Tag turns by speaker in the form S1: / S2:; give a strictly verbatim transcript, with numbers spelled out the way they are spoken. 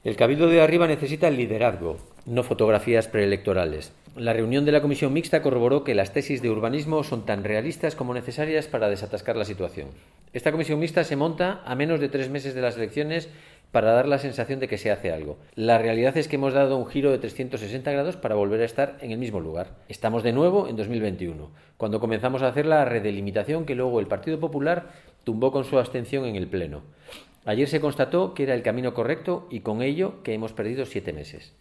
S1: El Cabildo de Arriba necesita liderazgo, no fotografías preelectorales. La reunión de la comisión mixta corroboró que las tesis de urbanismo son tan realistas como necesarias para desatascar la situación. Esta comisión mixta se monta a menos de tres meses de las elecciones para dar la sensación de que se hace algo. La realidad es que hemos dado un giro de trescientos sesenta grados para volver a estar en el mismo lugar. Estamos de nuevo en dos mil veintiuno, cuando comenzamos a hacer la redelimitación que luego el Partido Popular tumbó con su abstención en el Pleno. Ayer se constató que era el camino correcto y con ello que hemos perdido siete meses.